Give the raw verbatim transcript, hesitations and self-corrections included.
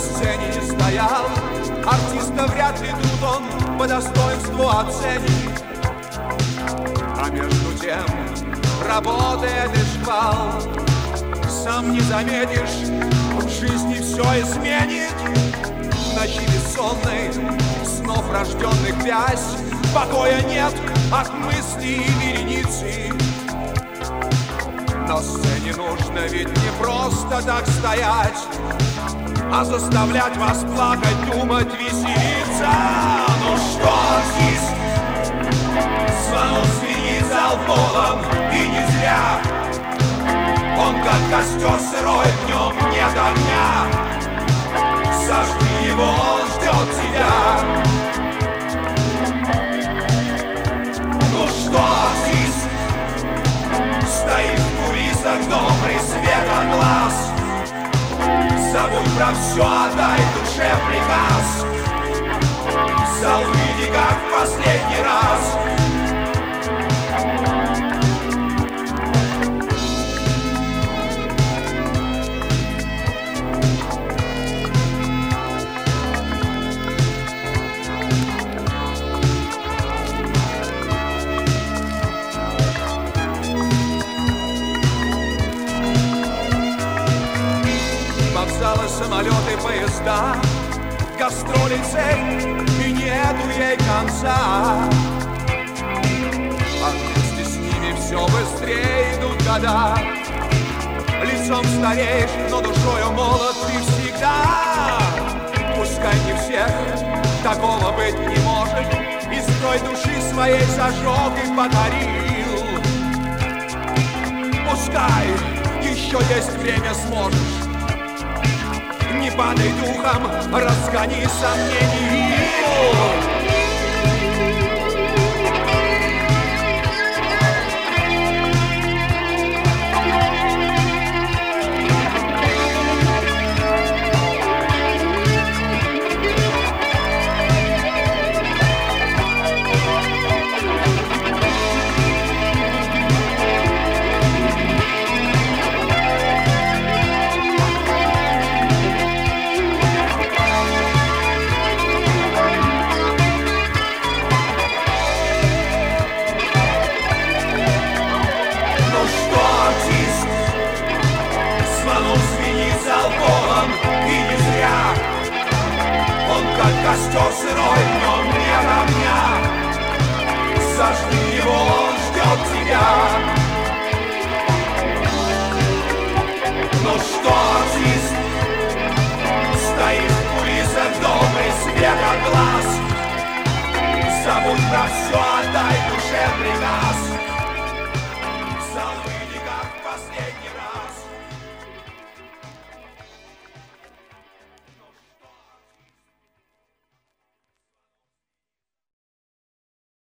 сцене не стоял, артиста вряд ли тут он по достоинству оценит. А между тем работает и шквал, сам не заметишь, в жизни все изменит. В ночи бессонной, снов рожденных вязь, покоя нет от мыслей и вереницы. На сцене нужно ведь не просто так стоять, а заставлять вас плакать, думать, веселиться. Ну что, артист, звонок звенит, зал полон, и не зря. Он как костер сырой, днем нет огня. Зажги его, он ждет тебя. Ну что, артист, стоит в кулисах добрый свет от глаз. Забудь про все, отдай душе приказ. В зал выйди, как в последний раз. Вокзалы, самолеты, поезда, гастроли, цель, и нету ей конца. А вместе с ними все быстрее идут года. Лицом стареешь, но душою молод ты всегда. Пускай не всех, такого быть не может, и строй души своей зажег и подарил. Пускай еще есть время, сможешь. Не падай духом, разгони сомнений. Костер сырой, днем нет огня. Зажги его, он ждет тебя. Ну что, артист, стоит в кулисах добрый свет от глаз. Забудь про все, отдай душе приказ.